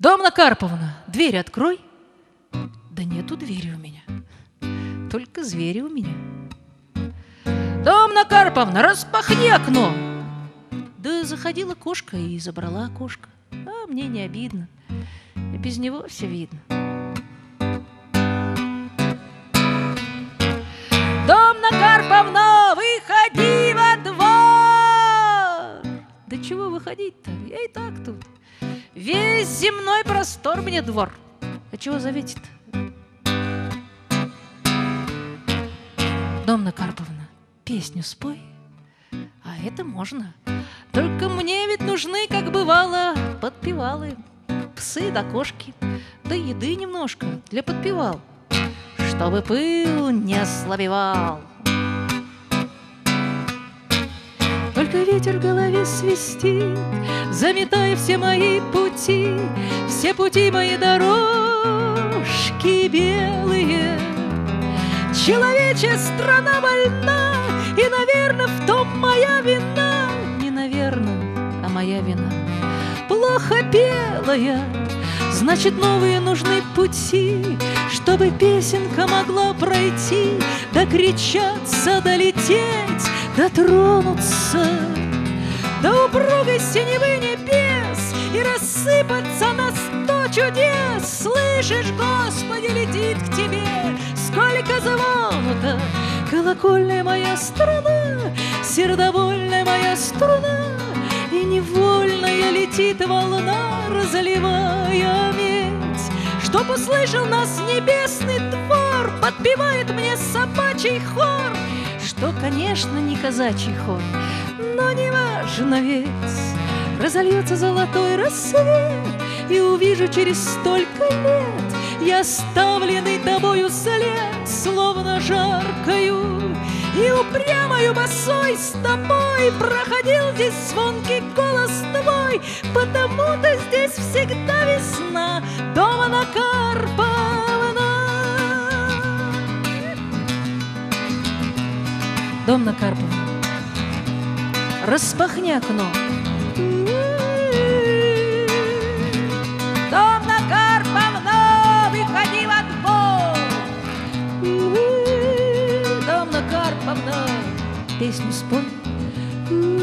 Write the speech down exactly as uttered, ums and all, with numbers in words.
Домна Карповна, дверь открой. Да нету двери у меня, только звери у меня. Домна Карповна, распахни окно. Да заходила кошка и забрала окошко. А мне не обидно, и без него все видно. Домна Карповна, выходи во двор. Да чего выходить-то? Я и так тут. Весь земной простор мне двор. А чего зовете-то? Домна Карповна, песню спой. А это можно. Только мне ведь нужны, как бывало, подпевалы, псы да кошки, да еды немножко для подпевал, чтобы пыл не ослабевал. Только ветер в голове свистит, заметая все мои пути, все пути мои дорожки белые. Человечья страна больна, и, наверное, в том моя вина. Не наверное, а моя вина. Плохо пела я, значит, новые нужны пути, чтобы песенка могла пройти, докричаться, долететь, дотронуться до упругой синевы небес и рассыпаться на сто чудес. Слышишь, Господи, летит к тебе сколько звона-то. Колокольная моя струна, сердобольная моя струна, и невольная летит волна, разливая медь. Чтоб услышал нас небесный двор, подпевает мне собачий хор, что, конечно, не казачий хор, но не важно ведь. Разольется золотой рассвет, и увижу через столько лет я оставленный тобою след, словно жаркою и упрямою босой стопой проходил здесь звонкий голос твой, потому-то здесь всегда весна, Домна Карповна. Домна Карповна, распахни окно. Домна Карповна, выходи во двор. Домна Карповна, песню спой.